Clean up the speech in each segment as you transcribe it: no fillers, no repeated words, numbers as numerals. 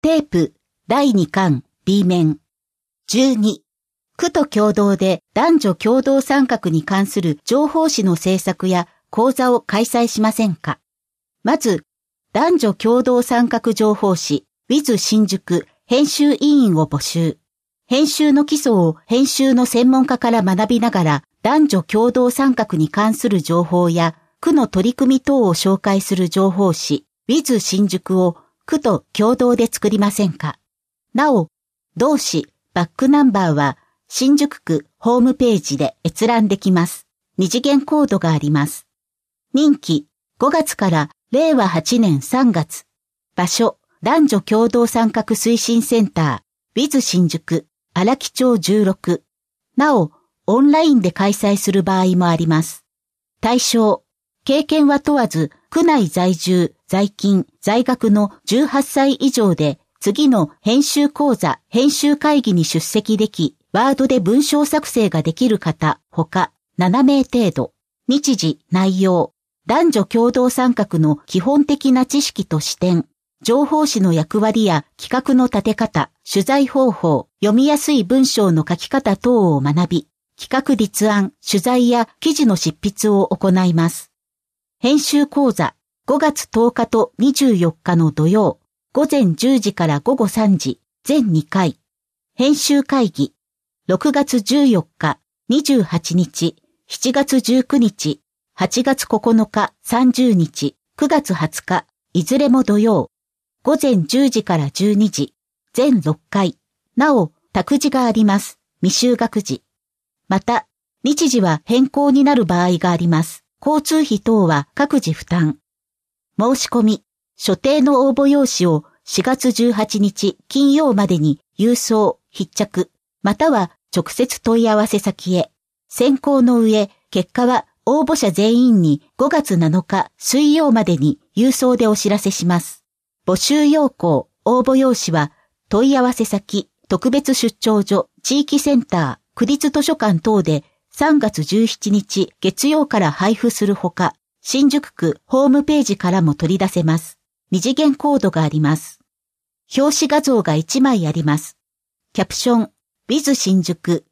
テープ第2巻 B 面。12、区と共同で男女共同参画に関する情報誌の制作や講座を開催しませんか。まず、男女共同参画情報誌 with 新宿編集委員を募集。編集の基礎を編集の専門家から学びながら男女共同参画に関する情報や区の取り組み等を紹介する情報誌 with 新宿を区と共同で作りませんか。なお、同誌バックナンバーは新宿区ホームページで閲覧できます。二次元コードがあります。任期5月から令和8年3月。場所男女共同参画推進センター with 新宿荒木町16。なお、オンラインで開催する場合もあります。対象、経験は問わず、区内在住、在勤、在学の18歳以上で、次の編集講座、編集会議に出席でき、ワードで文章作成ができる方、ほか、7名程度。日時、内容、男女共同参画の基本的な知識と視点、情報誌の役割や企画の立て方、取材方法、読みやすい文章の書き方等を学び、企画立案、取材や記事の執筆を行います。編集講座、5月10日と24日の土曜、午前10時から午後3時、全2回。編集会議、6月14日、28日、7月19日、8月9日、30日、9月20日、いずれも土曜、午前10時から12時、全6回。なお、託児があります。未就学児。また、日時は変更になる場合があります。交通費等は各自負担。申し込み、所定の応募用紙を4月18日金曜までに郵送、必着、または直接問い合わせ先へ。選考の上、結果は応募者全員に5月7日水曜までに郵送でお知らせします。募集要項、応募用紙は問い合わせ先、特別出張所、地域センター、区立図書館等で3月17日月曜から配布するほか、新宿区ホームページからも取り出せます。二次元コードがあります。表紙画像が1枚あります。キャプション、with 新宿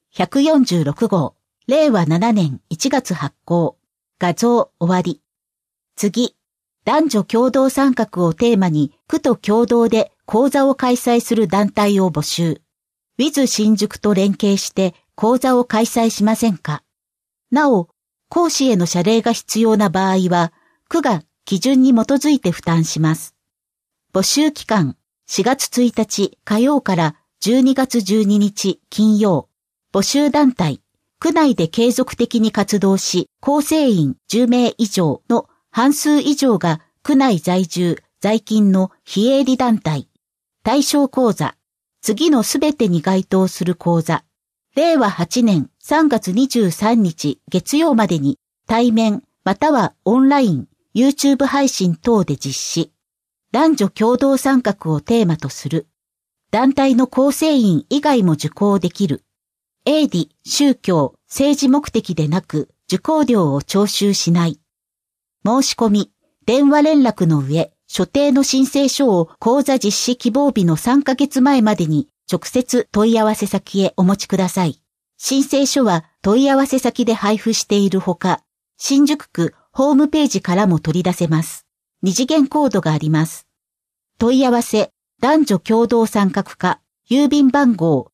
146号、令和7年1月発行。画像終わり。次、男女共同参画をテーマに区と共同で講座を開催する団体を募集。with 新宿と連携して講座を開催しませんか。なお、講師への謝礼が必要な場合は、区が基準に基づいて負担します。募集期間、4月1日火曜から12月12日金曜。募集団体、区内で継続的に活動し、構成員10名以上の半数以上が区内在住、在勤の非営利団体。対象講座、次のすべてに該当する講座。令和8年3月23日月曜までに対面またはオンライン、YouTube 配信等で実施。男女共同参画をテーマとする。団体の構成員以外も受講できる。営利、宗教、政治目的でなく受講料を徴収しない。申し込み、電話連絡の上、所定の申請書を講座実施希望日の3ヶ月前までに直接問い合わせ先へお持ちください。申請書は問い合わせ先で配布しているほか、新宿区ホームページからも取り出せます。二次元コードがあります。問い合わせ、男女共同参画課、郵便番号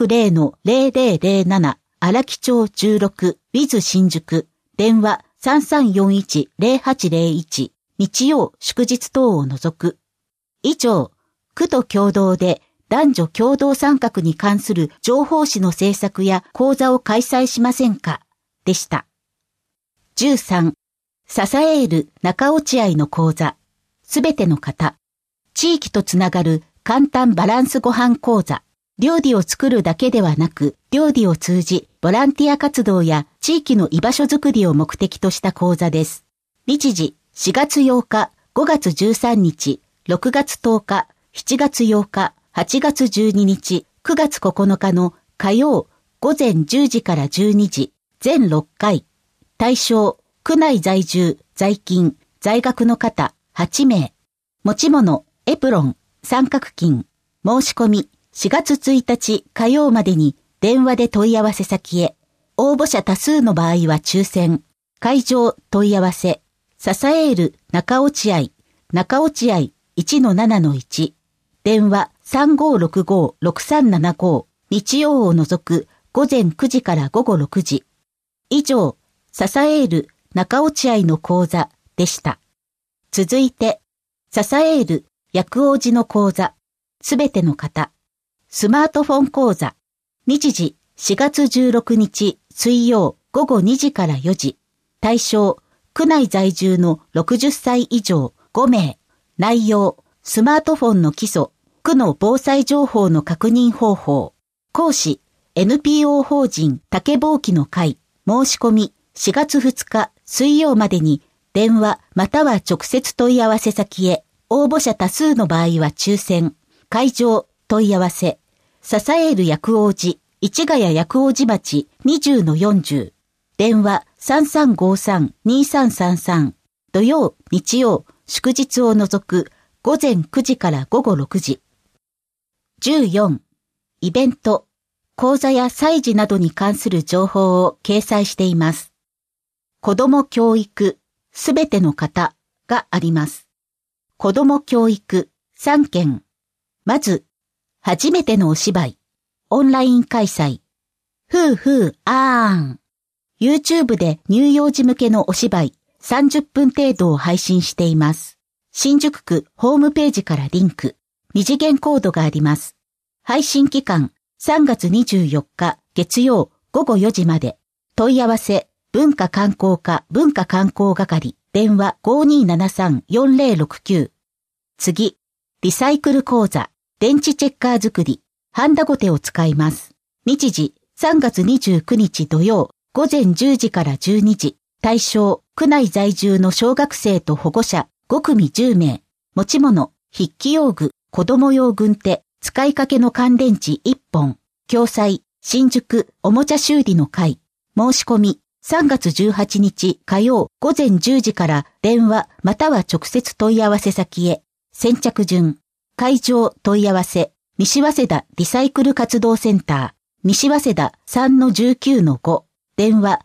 160-0007 荒木町16 with 新宿、電話 3341-0801 日曜祝日等を除く。以上、区と共同で男女共同参画に関する情報誌の制作や講座を開催しませんかでした。13、支える中落合の講座、すべての方、地域とつながる簡単バランスご飯講座、料理を作るだけではなく、料理を通じボランティア活動や地域の居場所づくりを目的とした講座です。日時、4月8日、5月13日、6月10日、7月8日、8月12日、9月9日の火曜午前10時から12時、全6回。対象、区内在住、在勤、在学の方8名。持ち物、エプロン、三角巾、 申し込み4月1日火曜までに電話で問い合わせ先へ。応募者多数の場合は抽選。会場問い合わせ。ササエール中落合 1-7-1。電話3565-6375。日曜を除く午前9時から午後6時。以上、ササエール中落合の講座でした。続いて、ササエール薬王子の講座。すべての方。スマートフォン講座。日時4月16日水曜午後2時から4時。対象、区内在住の60歳以上5名。内容、スマートフォンの基礎、区の防災情報の確認方法。講師、NPO 法人竹ぼうきの会。申し込み4月2日水曜までに電話または直接問い合わせ先へ。応募者多数の場合は抽選。会場問い合わせ。ササエール薬王子、市ヶ谷薬王子町 20-40。電話3353-2333。土曜、日曜、祝日を除く午前9時から午後6時。14. イベント、講座や祭事などに関する情報を掲載しています。子ども教育、すべての方があります。子ども教育3件。まず、初めてのお芝居、オンライン開催。ふうふうあーん。YouTube で乳幼児向けのお芝居30分程度を配信しています。新宿区ホームページからリンク、二次元コードがあります。配信期間3月24日月曜午後4時まで。問い合わせ、文化観光課文化観光係、電話 5273-4069。次、リサイクル講座、電池チェッカー作り、ハンダゴテを使います。日時、3月29日土曜、午前10時から12時。対象、区内在住の小学生と保護者、5組10名。持ち物、筆記用具、子供用軍手、使いかけの乾電池1本。共催、新宿、おもちゃ修理の会。申し込み、3月18日火曜、午前10時から電話、または直接問い合わせ先へ。先着順。会場問い合わせ、西早稲田リサイクル活動センター、西早稲田 3-19-5、電話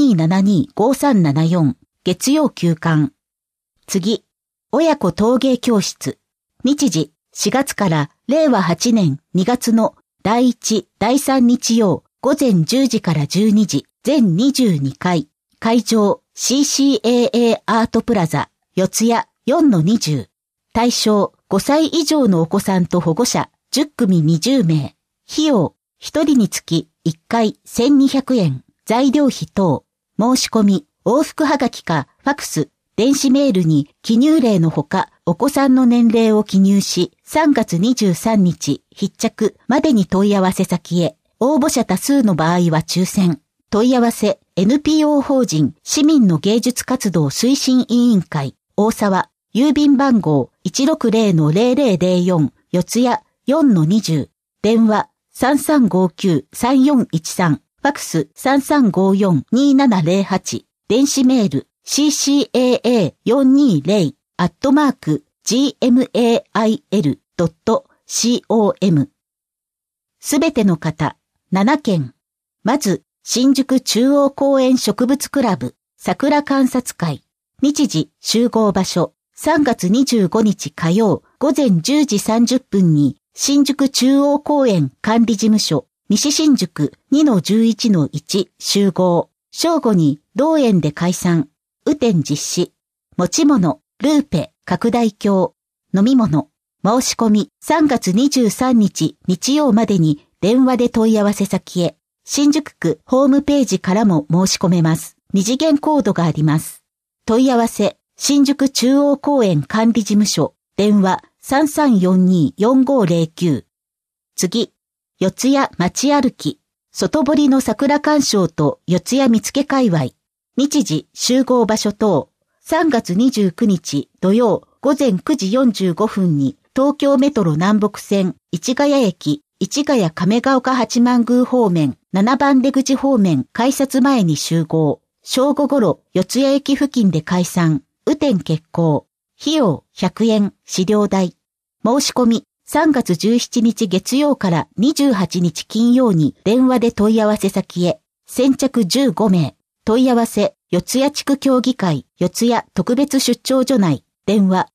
5272-5374、月曜休館。次、親子陶芸教室。日時、4月から令和8年2月の第1、第3日曜、午前10時から12時、全22回。会場、CCAA アートプラザ、四谷 4-20。対象、5歳以上のお子さんと保護者、10組20名。費用、1人につき1回1200円。材料費等。申し込み、往復はがきか、ファクス、電子メールに記入例のほか、お子さんの年齢を記入し、3月23日、必着までに問い合わせ先へ。応募者多数の場合は抽選。問い合わせ、NPO 法人市民の芸術活動推進委員会、大沢。郵便番号 160-0004 四谷 4-20。電話 3359-3413。ファクス 3354-2708。電子メール ccaa420@gmail.com。すべての方、7件。まず、新宿中央公園植物クラブ、桜観察会。日時、集合場所。3月25日火曜午前10時30分に新宿中央公園管理事務所西新宿 2-11-1 集合。正午に同園で解散。雨天実施。持ち物、ルーペ、拡大鏡。飲み物。申し込み3月23日日曜までに電話で問い合わせ先へ。新宿区ホームページからも申し込めます。二次元コードがあります。問い合わせ。新宿中央公園管理事務所、電話 3342-4509。次、四谷街歩き、外堀の桜鑑賞と四谷見附界隈。日時、集合場所等。3月29日土曜午前9時45分に東京メトロ南北線市ヶ谷駅、市ヶ谷亀ヶ丘八幡宮方面、7番出口方面改札前に集合。正午頃、四谷駅付近で解散。雨天決行。費用100円、資料代。申し込み 3月17日月曜から28日金曜に電話で問い合わせ先へ。先着15名。問い合わせ、四谷地区協議会、四谷特別出張所内。電話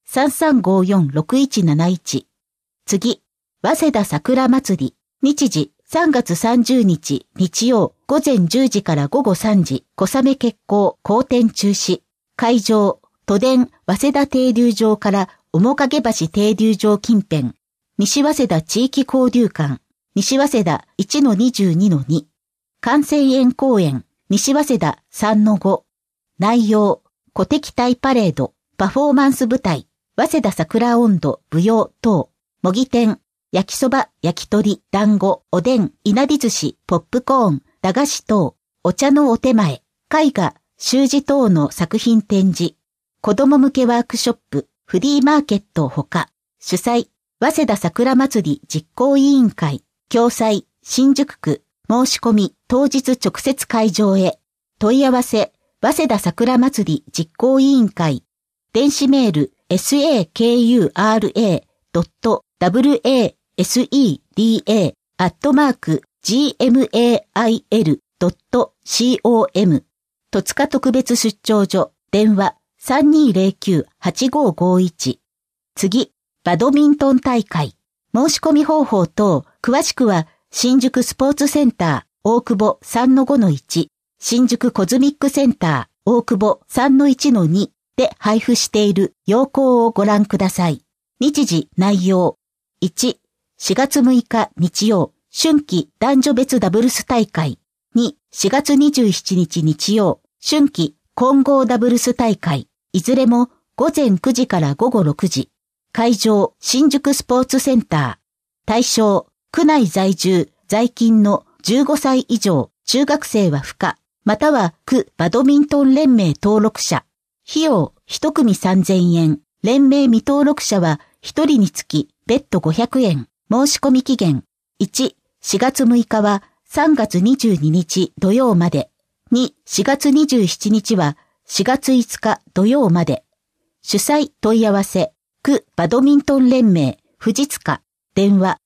3354-6171。次、早稲田桜祭り。日時、3月30日日曜午前10時から午後3時。小雨決行、後天中止。会場、都電早稲田停留場から面影橋停留場近辺。西早稲田地域交流館。西早稲田 1-22-2。関西園公園。西早稲田 3-5。内容、鼓笛隊パレード、パフォーマンス舞台、早稲田桜音頭、舞踊等、模擬店、焼きそば、焼き鳥、団子、おでん、いなり寿司、ポップコーン、駄菓子等、お茶のお手前、絵画、習字等の作品展示、子供向けワークショップ、フリーマーケットほか、主催、早稲田桜祭り実行委員会、共催、新宿区、申し込み、当日直接会場へ、問い合わせ、早稲田桜祭り実行委員会、電子メール、sakura.waseda@gmail.com、戸塚特別出張所、電話、3209-8551。次、バドミントン大会。申し込み方法等、詳しくは、新宿スポーツセンター、大久保 3-5-1、新宿コズミックセンター、大久保 3-1-2 で配布している要項をご覧ください。日時、内容。1、4月6日日曜、春季男女別ダブルス大会。2、4月27日日曜、春季混合ダブルス大会。いずれも午前9時から午後6時。会場、新宿スポーツセンター。対象、区内在住、在勤の15歳以上、中学生は不可、または区バドミントン連盟登録者。費用、1組3000円。連盟未登録者は1人につき別途500円。申し込み期限。1、4月6日は3月22日土曜まで。2、4月27日は4月5日土曜まで。主催問い合わせ、区バドミントン連盟、藤塚。電話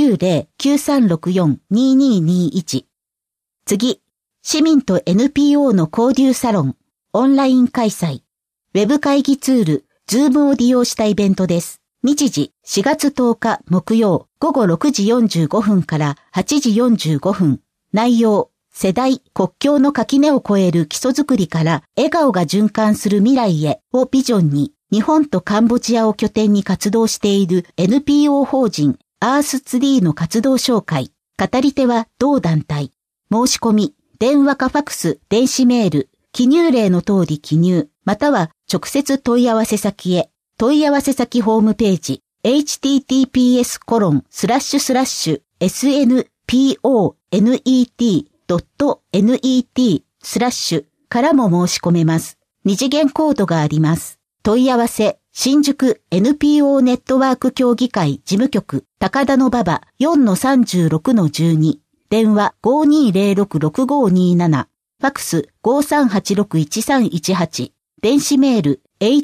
090-9364-2221。次、市民と NPO の交流サロン、オンライン開催。ウェブ会議ツール、Zoom を利用したイベントです。日時、4月10日木曜、午後6時45分から8時45分。内容、世代、国境の垣根を越える基礎づくりから笑顔が循環する未来へをビジョンに、日本とカンボジアを拠点に活動している NPO 法人アースツリーの活動紹介。語り手は同団体。申し込み、電話かファクス、電子メール、記入例の通り記入、または直接問い合わせ先へ。問い合わせ先ホームページ、https://snponet.net/ からも申し込めます。二次元コードがあります。問い合わせ、新宿 NPO ネットワーク協議会事務局、高田馬場 4-36-12、電話 5206-6527、ファクス 5386-1318、電子メール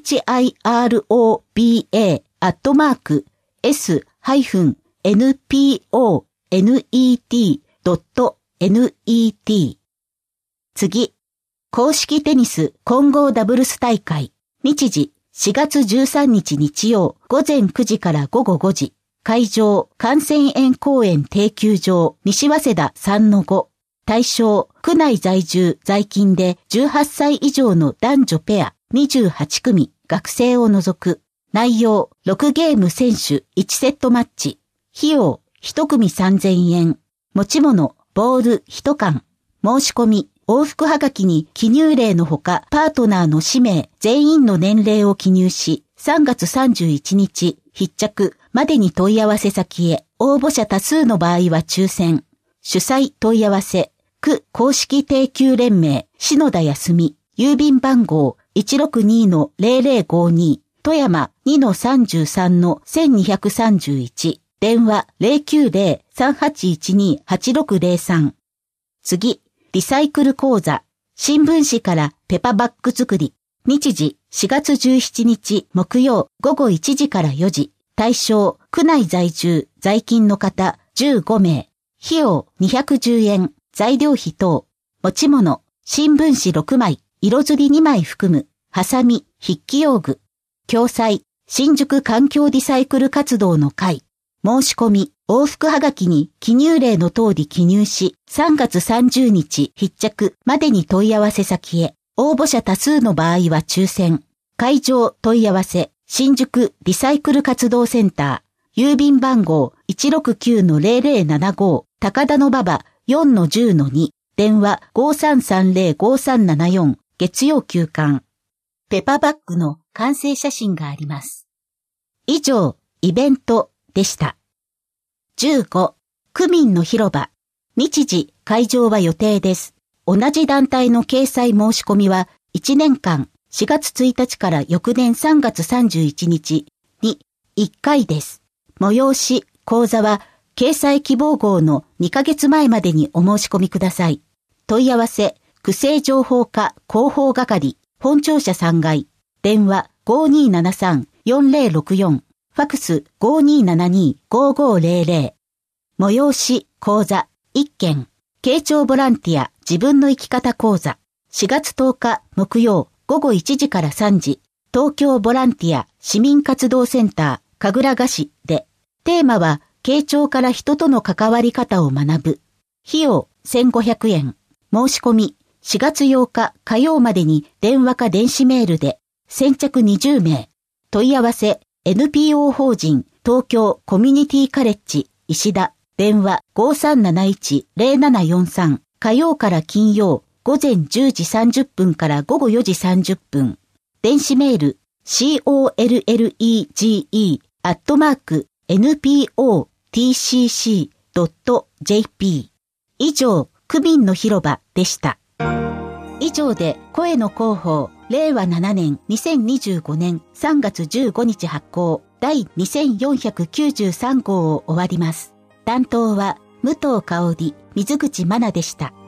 hiroba@s-nponet.net。次、公式テニス混合ダブルス大会。日時、4月13日日曜、午前9時から午後5時。会場、関西園公園定休場、西早稲田 3-5。対象、区内在住、在勤で18歳以上の男女ペア28組、学生を除く。内容、6ゲーム選手1セットマッチ。費用、1組3000円。持ち物、ボール1缶。申し込み、往復はがきに記入例のほかパートナーの氏名、全員の年齢を記入し、3月31日、必着までに問い合わせ先へ。応募者多数の場合は抽選。主催問い合わせ、区公式定休連盟、篠田康美、郵便番号 162-0052、富山 2-33-1231、電話 090-3812-8603。次、リサイクル講座、新聞紙からペパバッグ作り。日時、4月17日木曜午後1時から4時。対象、 区内在住、在勤の方15名。費用210円。材料費等。持ち物、新聞紙6枚、色刷り2枚含む。ハサミ、筆記用具。共催、新宿環境リサイクル活動の会。申し込み、往復はがきに記入例の通り記入し、3月30日必着までに問い合わせ先へ。応募者多数の場合は抽選。会場問い合わせ、新宿リサイクル活動センター。郵便番号 169-0075 高田馬場 4-10-2。電話 5330-5374 月曜休館。ペパバッグの完成写真があります。以上、イベントでした。15、区民の広場。日時、会場は予定です。同じ団体の掲載申し込みは1年間4月1日から翌年3月31日に1回です。催し、講座は掲載希望号の2ヶ月前までにお申し込みください。問い合わせ、区政情報課広報係、本庁舎3階。電話 5273-4064。ファクス 5272-5500。催し、講座、1件。慶長ボランティア自分の生き方講座。4月10日木曜午後1時から3時。東京ボランティア市民活動センター神楽賀市で。テーマは、慶長から人との関わり方を学ぶ。費用1500円。申し込み、4月8日火曜までに電話か電子メールで。先着20名。問い合わせ、NPO 法人東京コミュニティカレッジ石田。電話 5371-0743。火曜から金曜午前10時30分から午後4時30分。電子メール college@npotcc.jp。 以上、区民の広場でした。以上で声の広報令和7年2025年3月15日発行第2493号を終わります。担当は武藤香織、水口真奈でした。